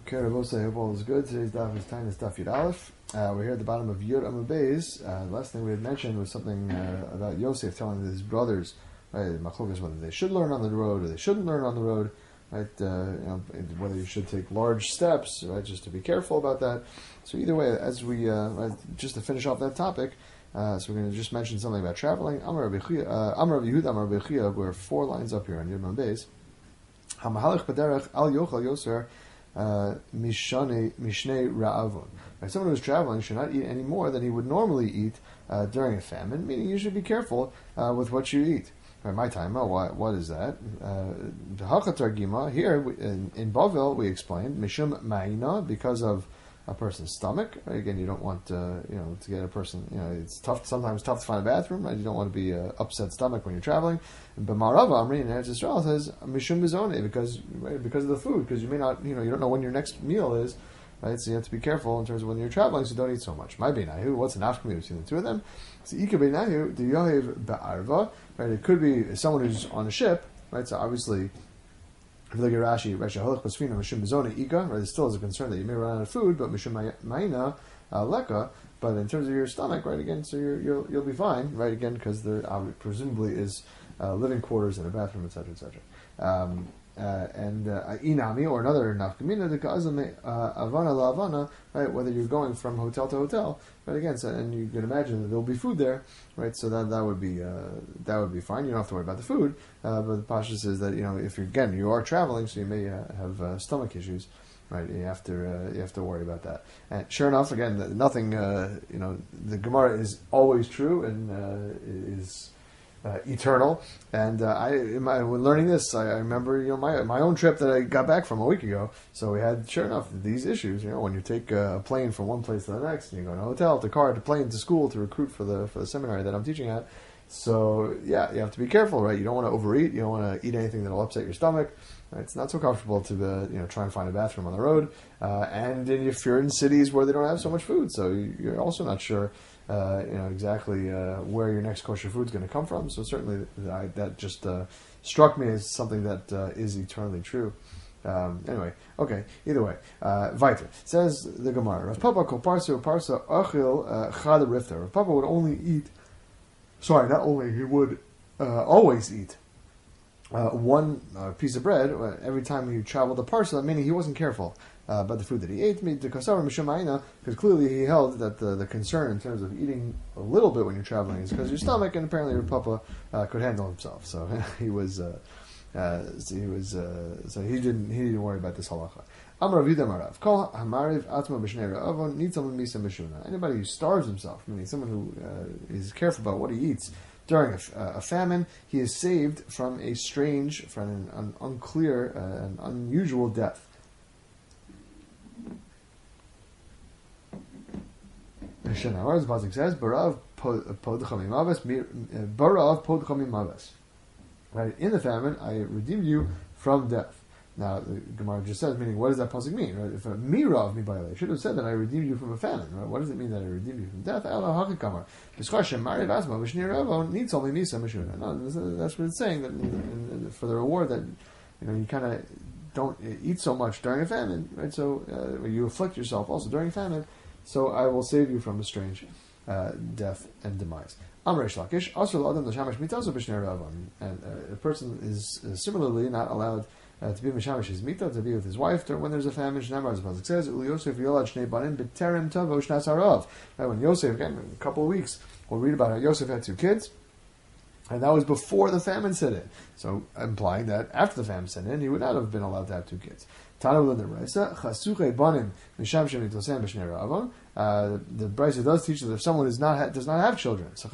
Okay, Rabosai, I hope all is good. Today's daf is Tainis Daf Yud Aleph. We're here at the bottom of Yud Amud Beis. The last thing we had mentioned was something about Yosef telling his brothers, right, Machlokas, whether they should learn on the road or they shouldn't learn on the road, right? Whether you should take large steps, right, just to be careful about that. So either way, as we just to finish off that topic, so we're going to just mention something about traveling. Amar Rav Yehuda, Amar Rav Chia, we're 4 lines up here on Yud Amud Beis. Hamahalech b'derech al yochal yoser. Mishnei Ra'avon. Right, someone who's traveling should not eat any more than he would normally eat during a famine, meaning you should be careful with what you eat. Right, my time, what is that? The Hachatargima, here in Bavel, we explained, Mishum Ma'ina, because of a person's stomach. Right? Again, you don't want to get a person, it's sometimes tough to find a bathroom, right? You don't want to be upset stomach when you're traveling. But Marava Amri in Eretz Yisrael says Mishum Bizone, because of the food, because you may not, you don't know when your next meal is, right? So you have to be careful in terms of when you're traveling, so don't eat so much. My Beinahu, what's an afkami between the two of them? So Ika Beinahu, the Yohev Ba'arva, right? It could be someone who's on a ship, right? So obviously, if you look at Rashi, Holach Basfina, Mishum Bizone Ika, right? There still is a concern that you may run out of food, but Mishum Ma'ina Leka. But in terms of your stomach, right? Again, so you'll be fine, right? Again, because there presumably is living quarters and a bathroom, etc., etc. Inami, or another nafkamina, the kazame avana la avana, right? Whether you're going from hotel to hotel, right? Again, so, and you can imagine that there'll be food there, right? So that would be fine. You don't have to worry about the food, but the pasha says that if you are traveling, so you may have stomach issues. Right, you have to worry about that. And sure enough, again, nothing. The Gemara is always true and is eternal. And when learning this, I remember my own trip that I got back from a week ago. So we had, sure enough, these issues. When you take a plane from one place to the next, and you go to a hotel, to car, to plane, to school, to recruit for the seminary that I'm teaching at. So yeah, you have to be careful, right? You don't want to overeat. You don't want to eat anything that'll upset your stomach. It's not so comfortable to try and find a bathroom on the road, and if you're in cities where they don't have so much food, so you're also not sure, exactly where your next kosher food is going to come from. So certainly that just struck me as something that is eternally true. Anyway, okay. Either way, weiter says the Gemara. Rav Papa kol parsa achil chad rifta. Rav Papa would only eat. Sorry, not only he would always eat. One piece of bread every time he traveled to Parsa, meaning he wasn't careful about the food that he ate. Because clearly he held that the concern in terms of eating a little bit when you're traveling is because of your stomach, and apparently your papa could handle himself. So he didn't worry about this halacha. Anybody who starves himself, meaning someone who is careful about what he eats during a famine, he is saved from a strange, from an unclear, an unusual death. The pasuk says, "Barav podchami maves." Right, in the famine, I redeemed you from death. Now, the Gemara just says, meaning, what does that pasuk mean? Right? If a mirav mibayla, it should have said that I redeemed you from a famine. Right? What does it mean that I redeemed you from death? Allah hakikamar. Discussion. Mariv asma v'shnei needs only misa mishuna. No, that's what it's saying, that for the reward that you kind of don't eat so much during a famine, right? So you afflict yourself also during a famine. So I will save you from a strange death and demise. Amresh Lakish, also Adam the Shamash mitazo b'shnei ravon, and a person is similarly not allowed to be mishamish his mita, to be with his wife when there's a famine. Shnei as the pasuk says, "Ul Yosef yolad shnei banim b'terem tavo shnas harav." Right, when Yosef, again, in a couple of weeks, we'll read about how Yosef had 2 kids, and that was before the famine set in. So implying that after the famine set in, he would not have been allowed to have 2 kids. The Brisa does teach that if someone does not have children, if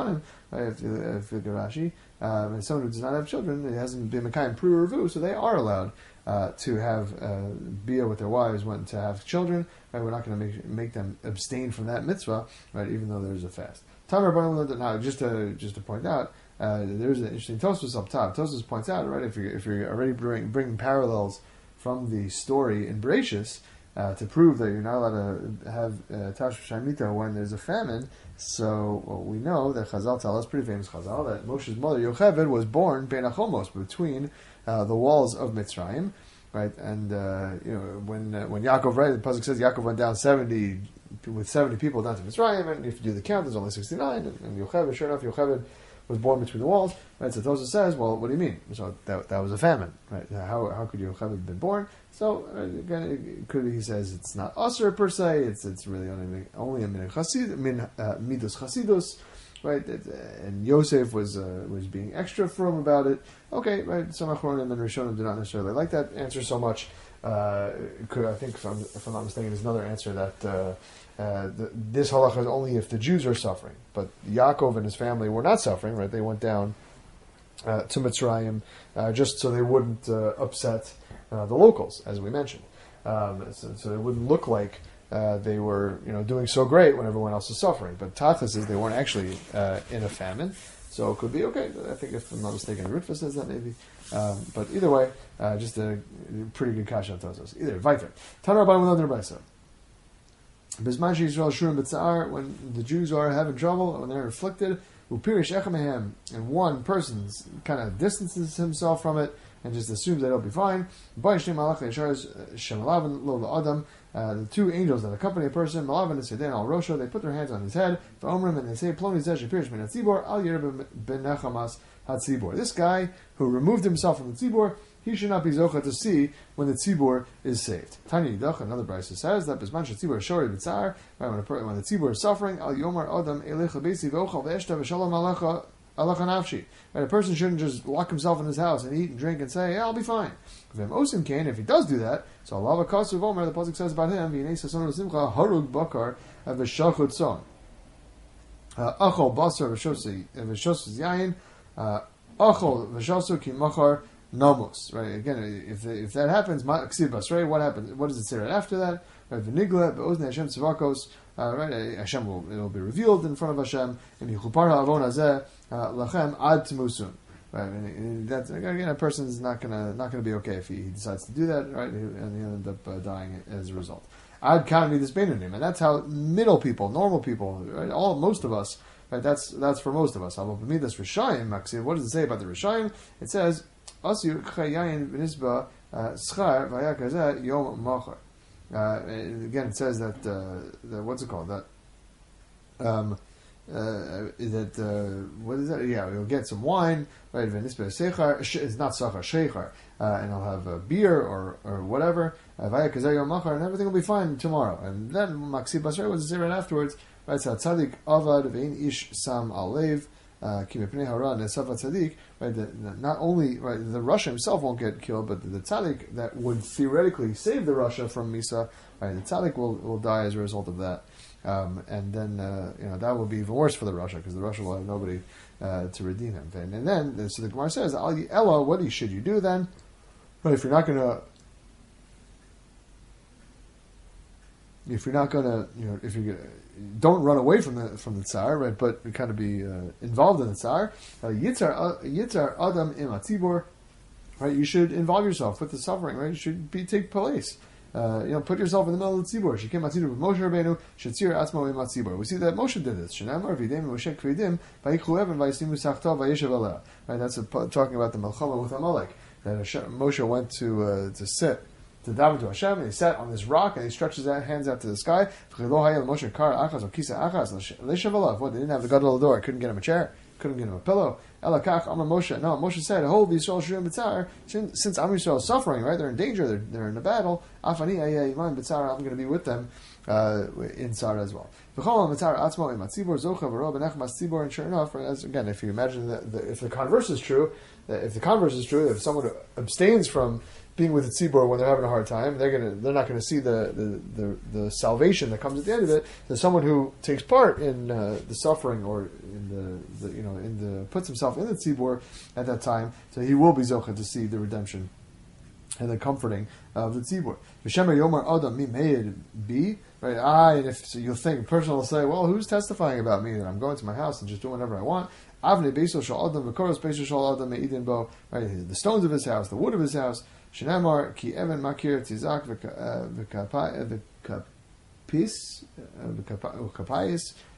Rashi, and someone who does not have children, it hasn't been Mekayim Pru Revu, so they are allowed to have bia with their wives when to have children. Right? We're not going to make them abstain from that mitzvah, right? Even though there's a fast. Now, just to point out, there's an interesting Tosfos up top. Tosfos points out, right, if you're already bringing parallels from the story in Bereshis to prove that you're not allowed to have Tashmish Shemita when there's a famine. So we know that Chazal tell us, pretty famous Chazal, that Moshe's mother Yocheved was born Bein HaChomos, between the walls of Mitzrayim, right? And when Yaakov, right, the pasuk says Yaakov went down 70 people down to Mitzrayim, and if you do the count, there's only 69. And Yocheved, sure enough, Yocheved was born between the walls, right? So Tosafos says, well, what do you mean? So that was a famine, right? How could Yocheved have been born? So again, he says it's not usher per se. It's really only a midas chasidus. Right, and Yosef was being extra firm about it. Okay, right. Some Achronim and Rishonim do not necessarily like that answer so much. I think, if I'm not mistaken, there's another answer that this halacha is only if the Jews are suffering, but Yaakov and his family were not suffering. Right, they went down to Mitzrayim just so they wouldn't upset the locals, as we mentioned, so it wouldn't look like they were, doing so great when everyone else is suffering. But Tachlis is they weren't actually in a famine, so it could be okay. I think, if I'm not mistaken, Ritva says that maybe. But either way, just a pretty good kasha on Tosafos. Either Vayter. Tanar Rabbanan L'Nadar B'Aisa. Bisman Yisrael Shurim B'Tzar, when the Jews are having trouble, when they're afflicted, Upirish Echamehem, and one person kind of distances himself from it and just assumes that it'll be fine. The two angels that accompany a person, Malavan and Sedan al Rosha, they put their hands on his head, and they say, this guy who removed himself from the tzibor, he should not be zocha to see when the tzibor is saved. Tanya Yidach, another brayso says that Bisman tzibor shori b'tzar, when the tzibor is suffering, al yomar adam elecha besi v'ochal v'eshta v'shalom alecha nafshi. Right, a person shouldn't just lock himself in his house and eat and drink and say, yeah, I'll be fine. If he does do that, so Allah Kasu Vomer, the pasuk says about him, harug bakar v'shachut son. Achol basar v'shos yayin, achol v'shasu ki machar namos. Right, again, if that happens, ksiv basrei, what happens? What does it say right after that? Right, v'nigla be'ozni Hashem tzivakos. Right, Hashem will be revealed in front of Hashem. And yichupar ha'avon hazeh lachem ad tmusun. Right, and that's again, a person is not gonna be okay if he decides to do that, right? And he'll end up dying as a result. Ad kanvi this beinanim, and that's how middle people, normal people, right? Most of us, right? That's for most of us. What does it say about the Rishayim? It says asu chayayin v'nisba schar v'ayakazeh yom machar. Again, it says that what's it called? What is that? Yeah, you'll get some wine, right? It's not sachar, sheichar, and I'll have beer or whatever. And everything will be fine tomorrow. And then Maksi Basra was to say right afterwards, right? So tzaddik avad vein ish sam alev kimepnei hara nesav tzaddik. Right? Not only the Russia himself won't get killed, but the tzaddik that would theoretically save the Russia from Misa, right? The tzaddik will die as a result of that. And then that will be even worse for the Russia, because the Russia will have nobody to redeem him. And then so the Gemara says, Ella, what should you do then? But if you're not going to, if you don't run away from the tsar, right? But kind of be involved in the tsar. Yitzar adam im atzibor, right? You should involve yourself with the suffering, right? You should take place. Put yourself in the middle of the tzibur. She came atzibur with Moshe Rabbeinu. Shetzir atzmo im atzibur. We see that Moshe did this. Shenamar v'idem Moshe kvedim vayikhu even vayisimu sachta vayeshav aleh. Right. That's talking about the Melchama with Amalek. That Moshe went to sit to daven to Hashem, and he sat on this rock, and he stretches his hands out to the sky. What? They didn't have the gadol door. Couldn't get him a chair. Couldn't get him a pillow. Elakach Amar Moshe. No, Moshe said, "Hold Yisrael Shirim B'Tzar." Since Am Yisrael is suffering, right? They're in danger. They're in a battle. Afani Ayeh Iman B'Tzar. I'm going to be with them in Tzar as well. V'chol B'Tzar Atzmo Im Atzibor Zocha V'Ro B'Nechmas Tzibor. And sure enough, again, if you imagine if the converse is true, if someone abstains from being with the tzibor when they're having a hard time, they're not going to see the salvation that comes at the end of it. There's someone who takes part in the suffering or in the puts himself in the tzibor at that time, so he will be zocha to see the redemption and the comforting of the tzibor. V'shemer yomar adam mi meid bi, right? And if so you'll think, a person will say, well, who's testifying about me that I'm going to my house and just doing whatever I want? Avnei beisol shal adam v'koros beisol shal adam me'idin bo, right? The stones of his house, the wood of his house. Shenamar ki even makir tizak v'kapis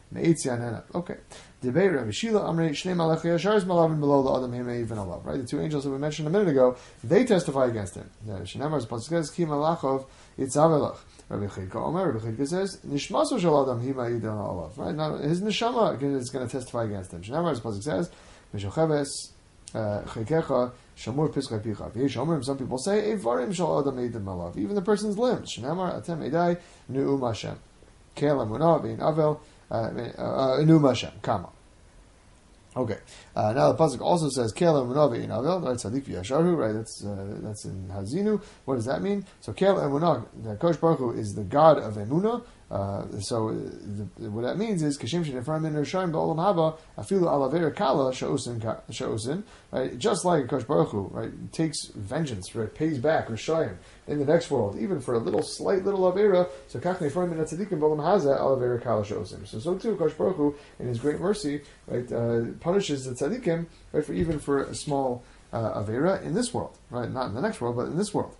Okay. Debate Rabbi Shila Amrei Shnei Malachei Yashar Malavin below the Adam Himei even Alav. Right, the two angels that we mentioned a minute ago, they testify against him. Shneimar Pasuk Ki Malachov Itzavelach. Rabbi Chidka Omer. Rabbi Chidka says Nishmaso Shel Adam Himei even Alav. Right now, his neshama is going to testify against him. Shneimar Pasuk says Mishocheves Chikecha Shamur Pischai Picha. V'Yishomer. Some people say Evarim Shel Adam Eidim Alav. Even the person's limbs. Shneimar Atem Edai Nu'um Hashem. Kel Emunah Vein Avel. Nu'um Hashem. Kama. Okay. Now the pasuk also says Kel Emunah Vein Avel. Right, Tzadik V'Yasharu. Right, that's in Hazinu. What does that mean? So Kel Emunah, the Kosh Baruch Hu is the God of Emunah. What that means is Kashim Shenefram in Rishayim Ba'olam Haba Afilu Alavera Kala Sha'osin. Right, just like Kosh Baruch Hu, right, takes vengeance, right, pays back Rishayim in the next world, even for a slight little Avera. So Kach Nefram in Tzadikim Ba'olam Haza Alavera Kala Sha'osin. So too Kosh Baruch Hu, in His great mercy, right, punishes the Tzadikim, right, even for a small Avera in this world, right, not in the next world, but in this world.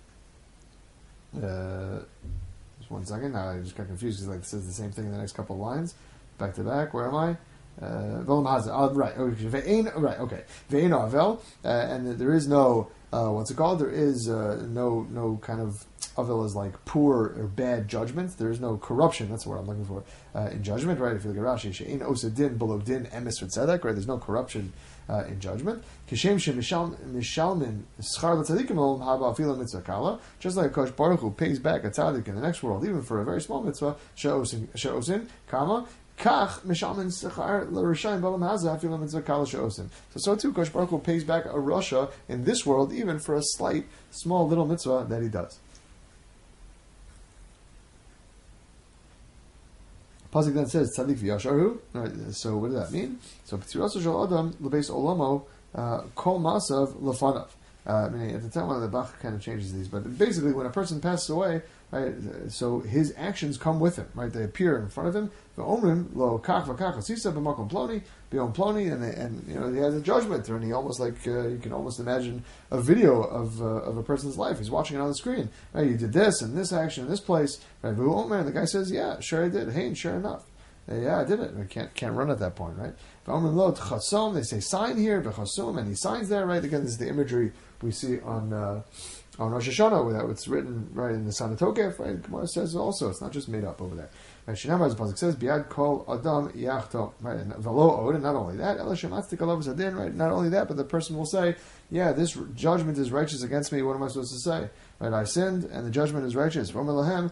One second, now I just got confused because it says the same thing in the next couple of lines. Back to back, where am I? Right, okay. Ve'en avel, and there is no, what's it called? There is no kind of, avel is like poor or bad judgment. There is no corruption, that's the word I'm looking for, in judgment, right? If you look at Rashi, she'ein osa din below din emes v'tzedek, right? There's no corruption in judgment. Kishem mishalmin schar l'tzadikim olam haba afilu mitzvah kala. Just like Kosh Baruch Hu pays back a tzaddik in the next world, even for a very small mitzvah, she'osin kama. Kach mishalmin schar l'rishayim b'olam haza afilu mitzvah kala she'osin. So too, Kosh Baruch Hu pays back a rasha in this world, even for a slight, small little mitzvah that he does. Pasuk then says Tzadik v'Yasharu. Right, so what does that mean? So B'tziraso shel Adam l'beis olamo kol masav lefanav. Meaning at the time, one of the Bach kind of changes these, but basically when a person passes away, right, so his actions come with him, right? They appear in front of him. V'omrim lo kach v'kach asisa b'makom ploni b'yom ploni, and you know he has a judgment, and he almost like you can almost imagine a video of a person's life. He's watching it on the screen. Right, you did this and this action in this place. Right, v'omer, and the guy says, yeah, sure I did. Hey, sure enough. Yeah, I did it. I can't run at that point, right? They say sign here, and he signs there, right? Again, this is the imagery we see on Rosh Hashanah, where it's written right in the Sana Tokef, right? Gemara says also, it's not just made up over there. Right? Shinamar, as the pasuk says, Biad kol adam yachto, right? And velo od, and not only that, right? Not only that, but the person will say, yeah, this judgment is righteous against me. What am I supposed to say? Right, I sinned, and the judgment is righteous. And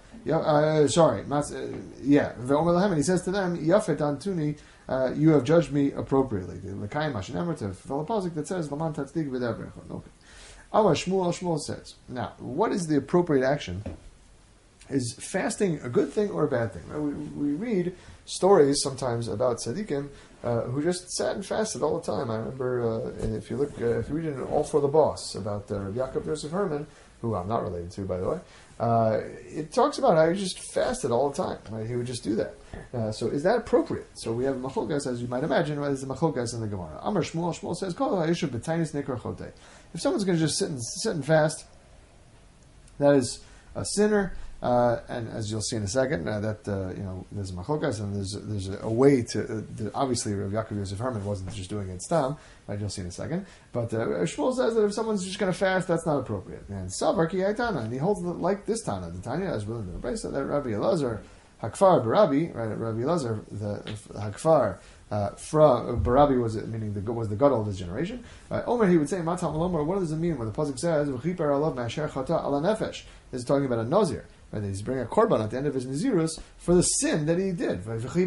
he says to them, Yafet antuni, you have judged me appropriately. The L'kayim Hashem to fulfill a pasuk that says, Laman tatzdik v'dabrecha. Okay. Amar Shmuel says, now, what is the appropriate action? Is fasting a good thing or a bad thing? Right? We read stories sometimes about tzaddikim who just sat and fasted all the time. I remember, if you read in All for the Boss about Rabbi Yaakov Yosef Herman, who I'm not related to, by the way, it talks about how he just fasted all the time. Right? He would just do that. So is that appropriate? So we have machlokas, as you might imagine, right? There's a machlokas in the Gemara. Amar Shmuel says, Kol ha'yishuv b'tainis nikra chote. If someone's going to just sit and fast, that is a sinner. And as you'll see in a second, there's a machlokas, and there's a way to. Obviously, Rav Yaakov Yosef Herman wasn't just doing it stam. Right, you'll see in a second. But Shmuel says that if someone's just going to fast, that's not appropriate. And Savar ki Tana, and he holds it like this Tana. The Tanya is willing to embrace that Rabbi Elazar Hakfar Barabi, right? Rabbi Elazar the Hakfar. From Barabi was the gadol of his generation. Omer, he would say, Matam Omer, what does it mean when the pasuk says V'chiper alav ma'asher chata ala nefesh? This is talking about a nazir. Right? He's bringing a korban at the end of his nazirus for the sin that he did.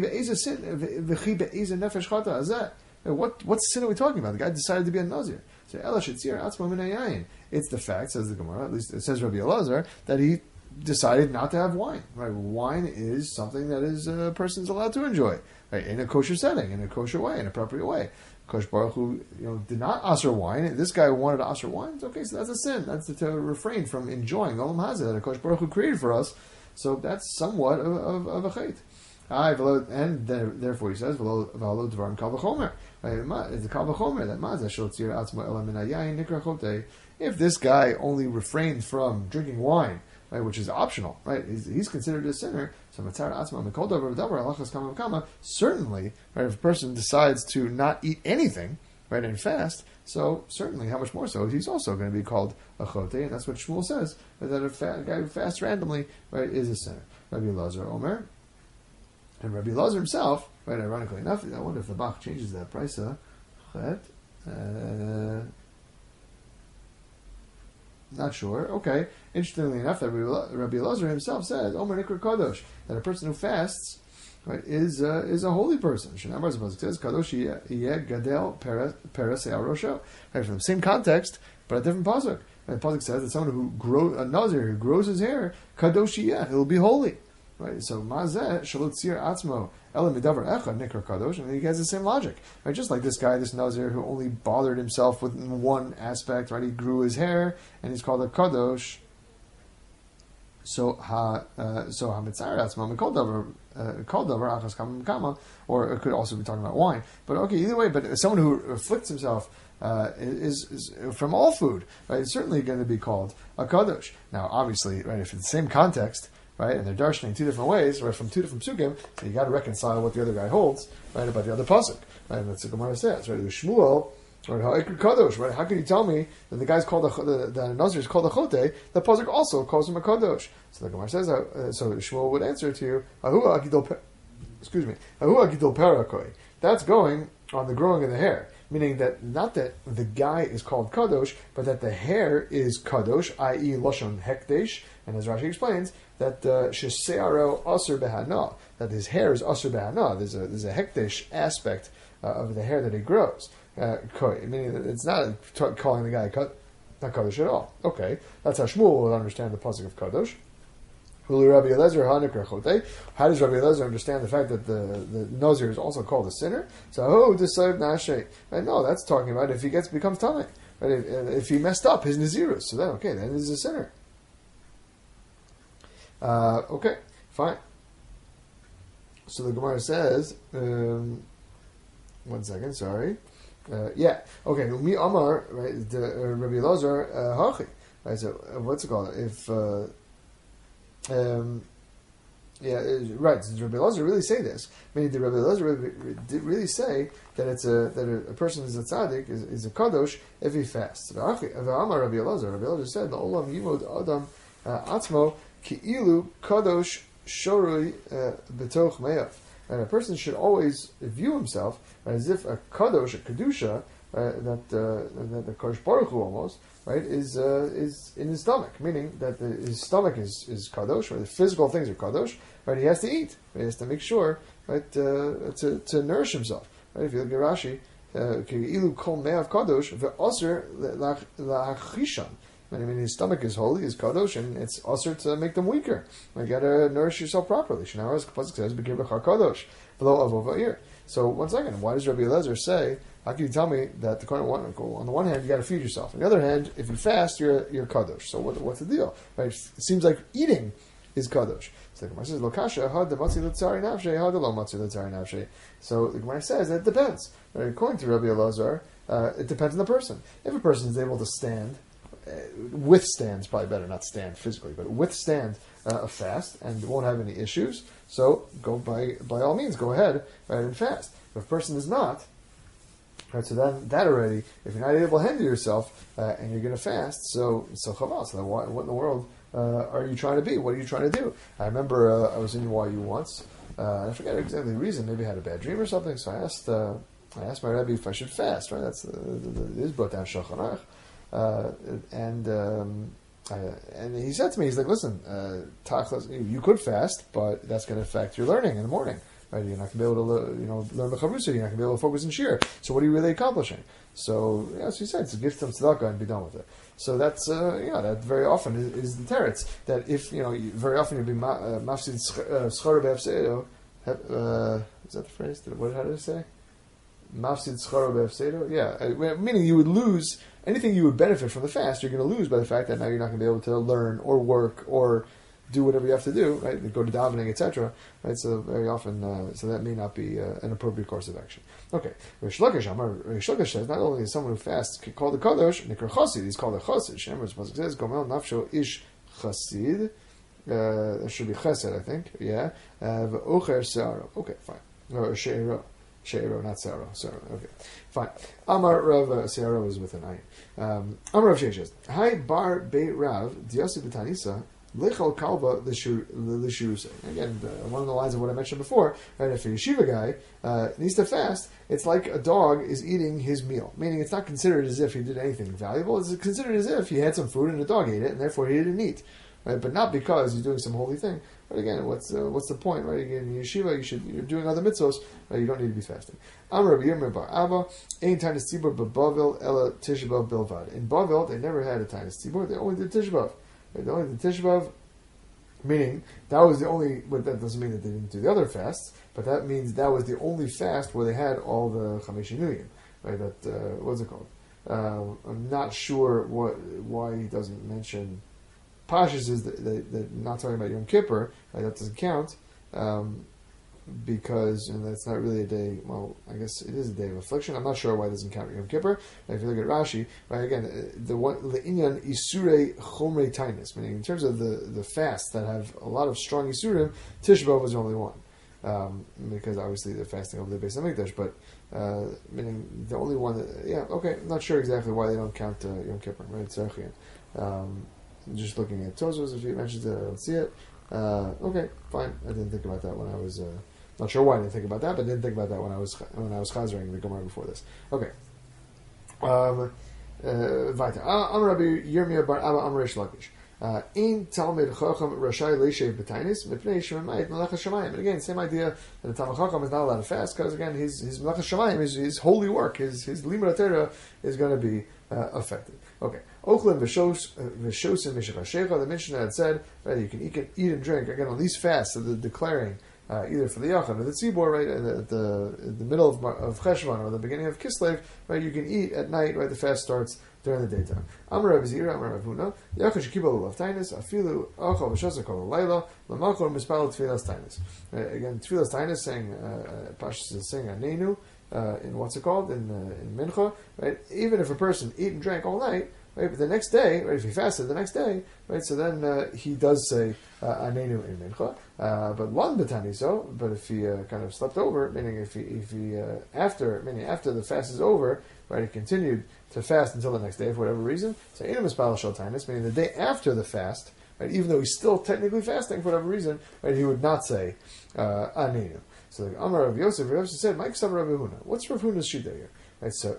What sin are we talking about? The guy decided to be a nazir. So it's the fact, says the Gemara, at least it says Rabbi Elazar, that he decided not to have wine. Right? Wine is something that a person's allowed to enjoy, right? In a kosher setting, in a kosher way, in an appropriate way. Kosh Baruch Hu, did not asr wine. This guy wanted to asr wine. It's okay, so that's a sin. That's to refrain from enjoying Olam Hazeh that Kosh Baruch Hu created for us. So that's somewhat of a chait. And therefore he says, "V'lo dvarim kal v'chomer." It's the kal v'chomer that mazeh shel tzir atzmo ela min hayayin nikra chotei. If this guy only refrained from drinking wine, right, which is optional, right? He's considered a sinner. So Matzar Atzma Mikol Davar Davar Halachas Kama Kama. Certainly, right, if a person decides to not eat anything, right, and fast, so certainly, how much more so, he's also going to be called a chote, and that's what Shmuel says, that a guy who fasts randomly, right, is a sinner. Rabbi Elazar Omer, and Rabbi Elazar himself, right, ironically enough, I wonder if the Bach changes that price, not sure. Okay. Interestingly enough, that Rabbi Elazar himself says, Omer Nikra Kadosh, that a person who fasts, right, is a holy person. Shenamar says, Kadosh yeh gadel peres rosho. Right, from the same context, but a different pasuk. And the pasuk says that someone a nazir who grows his hair, Kadosh yeh, he'll be holy. Right, so mazeh shalot tzir atzmo elam midavar echad nikra kadosh, and he has the same logic. Right, just like this guy, this nazir, who only bothered himself with one aspect. Right, he grew his hair, and he's called a kadosh. So hamitzar atzmo mikol davar achas kama, or it could also be talking about wine. But okay, either way. But someone who afflicts himself is from all food, right? It's certainly going to be called a kadosh. Now, obviously, right, if it's the same context. Right, and they're darshaning two different ways, right, from two different psukim, so you got to reconcile what the other guy holds, right, about the other pasuk, right? And that's what the Gemara says, right? Shmuel, right? Ha'ikr kadosh, right? How can you tell me that the guy's called the nazir is called a chote? The pasuk also calls him a kadosh. So the Gemara says, so Shmuel would answer to you, ahu agidol parakoi. That's going on the growing of the hair. Meaning that not that the guy is called kadosh, but that the hair is kadosh, i.e. lashon hekdesh, and as Rashi explains, that shesearo aser behana, that his hair is aser behana. There's a hekdesh aspect of the hair that he grows. Meaning that it's not calling the guy not kadosh at all. Okay, that's how Shmuel will understand the pasuk of kadosh. How does Rabbi Elazar understand the fact that the nazir is also called a sinner? So, decide nashe. No, that's talking about if he becomes tamei. Right? If he messed up his nazirus, so then he's a sinner. Okay, fine. So the Gemara says, one second, sorry. Yeah, okay. Umi Amar, right? Rabbi Elazar hachi. Right. So what's it called? If right. Did Rabbi Elazar really say this? Meaning, did Rabbi Elazar really say that that a person is a tzaddik, is a kadosh if he fasts? Rabbi Elazar said, "Olam yimod adam atzmo ki'ilu kadosh shorui betoch meyav." And a person should always view himself as if a kadosh, a kedusha, that the Kodesh Baruch Hu almost, right, is in his stomach, meaning that his stomach is kadosh, or the physical things are kadosh, right? He has to eat, he has to make sure, right, to nourish himself, right? If you look at Rashi, ilu kol me'av kadosh ve'aser la'achishan. I mean, his stomach is holy, is kadosh, and it's usher to make them weaker. You got to nourish yourself properly. Shnau's pasuk says, "B'kir b'char kadosh below avov ha'ir." So, one second, why does Rabbi Elazar say? How can you tell me that on the one hand you got to feed yourself, on the other hand, if you fast, you're kadosh? So, what's the deal? Right? It seems like eating is kadosh. So the Gemara says, "Lokasha had the matzi l'tzari nafshe, had the lo matzi l'tzari nafshe." So the Gemara says that it depends. Right? According to Rabbi Elazar, it depends on the person. If a person is able to withstand is probably better, not stand physically, but withstand a fast and won't have any issues, so go by all means, go ahead, right, and fast. If a person is not, right, so then that already, if you're not able to handle yourself and you're going to fast, so chaval, so then what in the world are you trying to be? What are you trying to do? I remember I was in YU once, I forget exactly the reason, maybe I had a bad dream or something, so I asked my Rebbe if I should fast, right? That's it is brought down Shulchan Aruch. And he said to me, he's like, listen, you could fast, but that's going to affect your learning in the morning. Right? You're not going to be able to learn the Chavrusa, you're not going to be able to focus in Shir. So what are you really accomplishing? So, as he said, it's a gift from Tzedakah and be done with it. So that's, that very often is the teretz. That if, very often you'll be mafsid schar be'afsedo. Is that the phrase? How did it say? Mafsid scharo be'afsedo? Yeah, meaning you would lose anything you would benefit from the fast, you're going to lose by the fact that now you're not going to be able to learn or work or do whatever you have to do, right? Go to davening, etc. Right? So very often, so that may not be an appropriate course of action. Okay, Rish Lakish says not only is someone who fasts called a kadosh, nikra chosid, he's called a chosid. Shemesh pasuk says, "Gomel nafsho ish chasid. There should be chesed, I think. Yeah. V'ocher se'aro. Okay, fine. Or she'ero. She'ero, not se'aro. Se'aro. Okay, fine. Amar Rav se'aro is with an ayin. Amar Rav Sheshes. Hi bar beit Rav diasi b'tanisa. Lichol kalva l'shirusei. Again, one of the lines of what I mentioned before, right? If a yeshiva guy needs to fast, it's like a dog is eating his meal. Meaning, it's not considered as if he did anything valuable. It's considered as if he had some food and the dog ate it, and therefore he didn't eat. Right? But not because he's doing some holy thing. But again, what's the point, right? Again, in yeshiva, you're doing other mitzvos, right? You don't need to be fasting. Amar Rabbi Yirmiyah bar Abba, ein tainus tzibur b'Bavel ela Tisha B'av bilvad. In Bavel, they never had a tainus tzibur; they only did Tisha B'av. Right? They only did Tisha B'av, meaning that was the only. But that doesn't mean that they didn't do the other fasts. But that means that was the only fast where they had all the Chamesh Inuyim. Right? That what's it called? I'm not sure why he doesn't mention. Pashas is that not talking about Yom Kippur, right? That doesn't count, because that's not really a day. Well, I guess it is a day of affliction. I'm not sure why it doesn't count Yom Kippur. If you look at Rashi, right, again, the inyan isurei chomrei tainus, meaning in terms of the fasts that have a lot of strong isurim, Tisha B'av was the only one, because obviously they're fasting over the Beis Hamikdash, but meaning the only one that, yeah, okay, I'm not sure exactly why they don't count Yom Kippur, right? Tzarchian. Just looking at Tosfos, if he mentions it, I don't see it. Okay, fine. I didn't think about that when I was not sure why I didn't think about that, but I didn't think about that when I was chazering the Gemara before this. Okay. Weiter. Am Rabbi Yirmiyah bar Abba Am Reish Lakish. In Talmid Chacham Rashai Leishev B'Tainis Mipnei Shemayit Melech HaShamayim. And again, same idea that the Talmid Chacham is not allowed to fast because again, his Melech HaShamayim, his holy work, his Limud HaTorah is going to be affected. Okay. Ochlim v'shosim mishachashecha. The Mishnah had said, right, you can eat and drink again on these fasts that they're declaring either for the Yachad or the Tzibor, right, at the middle of Cheshvan or the beginning of Kislev, right, you can eat at night, right, the fast starts during the daytime. Amar Rav Zira, Amar Rav Huna, Yachad shekibal ulav tainis, afilu achal v'shasa kol layla, l'makor mispal tfilas tainis. Again, tfilas tainis saying, Pashas is saying Anenu, in what's it called, in Mincha, right, even if a person ate and drank all night, right, but the next day, right, if he fasted the next day, right, so then he does say Anenu in Mincha, but Lan B'tani so, but if he kind of slept over, meaning if he after the fast is over, right, he continued to fast until the next day for whatever reason, so Inu Mispal Shal Tainis, meaning the day after the fast, right, even though he's still technically fasting for whatever reason, right, he would not say Anenu. So the Amar Rav Yosef said, Mike Sav Rav Huna. What's Rav Huna's shita here? Right, so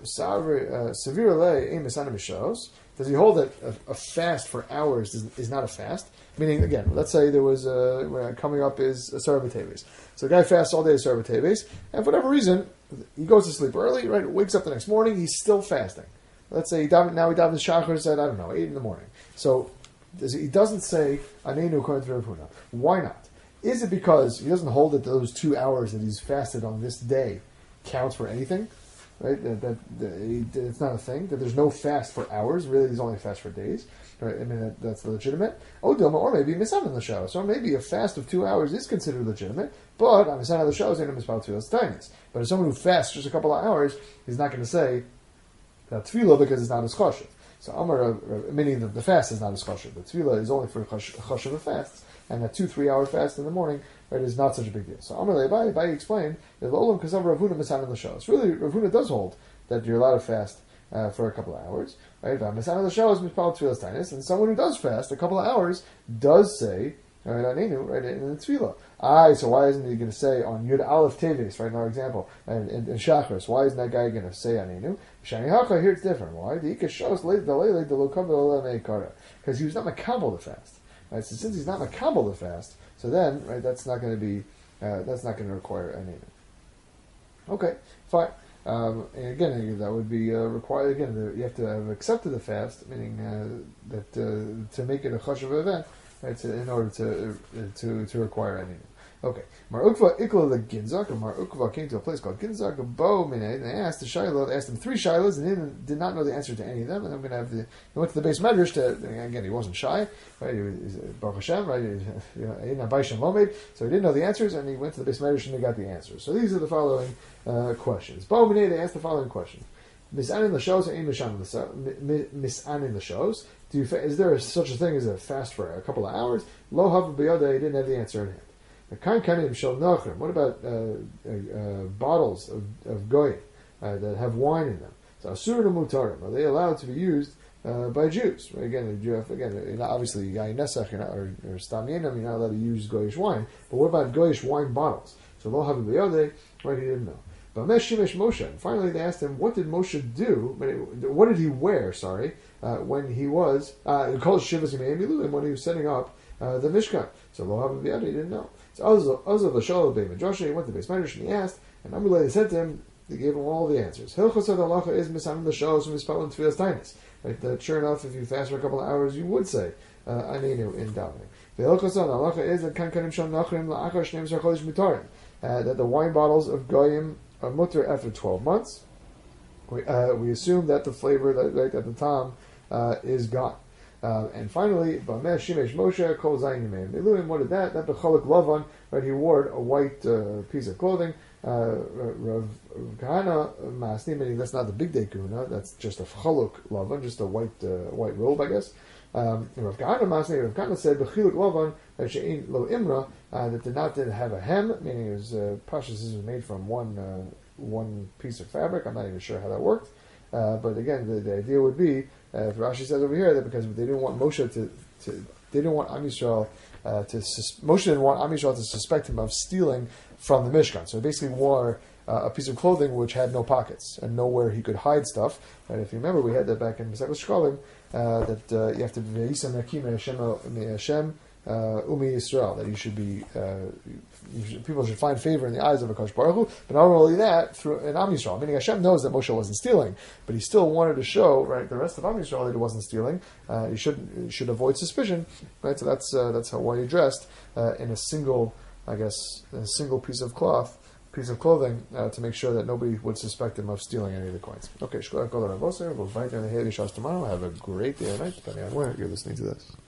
severe lay ein misana mishos. Does he hold that a fast for hours is not a fast? Meaning, again, let's say there was coming up is a Asar B'Teves. So the guy fasts all day Asar B'Teves, and for whatever reason, he goes to sleep early, right? Wakes up the next morning, he's still fasting. Let's say he davens Shachar at, I don't know, 8 in the morning. So he doesn't say Anenu according to Rav Huna. Why not? Is it because he doesn't hold that those 2 hours that he's fasted on this day counts for anything? Right? That it's not a thing. That there's no fast for hours. Really, there's only a fast for days. Right? I mean, that's legitimate. Odilma, or maybe Misan in the show. So maybe a fast of 2 hours is considered legitimate, but on Misan in the show is in Mispal Tfilas Tainis. But if someone who fasts just a couple of hours, he's not going to say that Tefillah because it's not as chashuv. So Amar, meaning that the fast is not as chashuv. The Tefillah is only for chashuv of fasts. And a 2-3 hour fast in the morning, right, is not such a big deal. So Amar Le'abai explained that Olam Kasav Rav Huna Misan in the show. So really, Rav Huna does hold that you're allowed to fast for a couple of hours, right? Misan in the show is Mispal Tfilas Tainis, and someone who does fast a couple of hours does say Anenu, right, in the Tefillah. So why isn't he going to say on Yud Aleph Teves, right, in our example, and in Shachris, why isn't that guy going to say Anenu? Shani Haka, here it's different. Why? Because he was not makabel the fast. Right, so since he's not makabel the fast, so then, right, that's not going to be, that's not going to require Anenu. Okay, fine. And again, that would be required. Again, you have to have accepted the fast, meaning that to make it a chashuv event, right? In order to require Anenu. Okay. Mar Ukva Ikla the Ginzak, or Mar Ukva came to a place called Ginzak, Bo Mine, and they asked the Shiloh, they asked him 3 Shilohs, and he did not know the answer to any of them, and I'm going to have he went to the base medrash again, he wasn't shy, right, he was Baruch Hashem, right, so he didn't know the answers, and he went to the base medrash and he got the answers. So these are the following questions. Bo Mine, they asked the following question. Misanin l'shos or ein misanin l'shos? Is there such a thing as a fast for a couple of hours? Lo havu b'yodei, he didn't have the answer in hand. What about bottles of goyim that have wine in them? So asur mutarim, are they allowed to be used by Jews? Right? Again, obviously yain nesach or stam yenam, you're not allowed to use goyish wine. But what about goyish wine bottles? So lo havu b'yodei, right? He didn't know. But Shimesh Moshe. And finally, they asked him, what did Moshe do? What did he wear? When he was called Shivas Yimei when he was setting up the Mishkan. So lo havu b'yodei, he didn't know. So Ozav L'Shalom B'Ei Midrash, he went to the Beis Medrash and he asked, and Amalei said to him, they gave him all the answers. Hilchos halacha is misanim l'shalos mispal and tefillas tainis. Right, that sure enough, if you fast for a couple of hours, you would say anenu in davening. The hilchos halacha is that kan kanim shal nachrim la'achar shneim zar chodesh mitarim. That the wine bottles of goyim are mutter after 12 months. We assume that the flavor right at the time is gone. And finally, Bameh Shimesh Moshe Kol Zayin Yimei Miluim. What did that? That b'chaluk lavan, right? He wore a white piece of clothing. Rav Kahana Masni, meaning that's not the big day kahuna. That's just a chaluk lavan, just a white robe, I guess. Rav Kahana Masni. Rav Kahana said b'chiluk lavan she'ein lo imra, that didn't have a hem, meaning it was pashas is made from one piece of fabric. I'm not even sure how that worked. But again, the idea would be, if Rashi says over here, that because they didn't want Moshe they didn't want Am Yisrael Moshe didn't want Am Yisrael to suspect him of stealing from the Mishkan. So he basically wore a piece of clothing which had no pockets and nowhere he could hide stuff. And if you remember, we had that back in Masechus Shkolim, that you have to be Yisam Yakim Hashem Umi Yisrael, that you should be people should find favor in the eyes of Hakadosh Baruch Hu. But not only that, through an Am Yisrael, meaning Hashem knows that Moshe wasn't stealing, but he still wanted to show, right, the rest of Am Yisrael that he wasn't stealing. He should avoid suspicion, right? So that's why he dressed in a single, I guess, a single piece of clothing, to make sure that nobody would suspect him of stealing any of the coins. Okay, Shkoyach Kol Rav Oser. We'll fight in the Hedei Shas tomorrow. Have a great day or night, depending on where you're listening to this.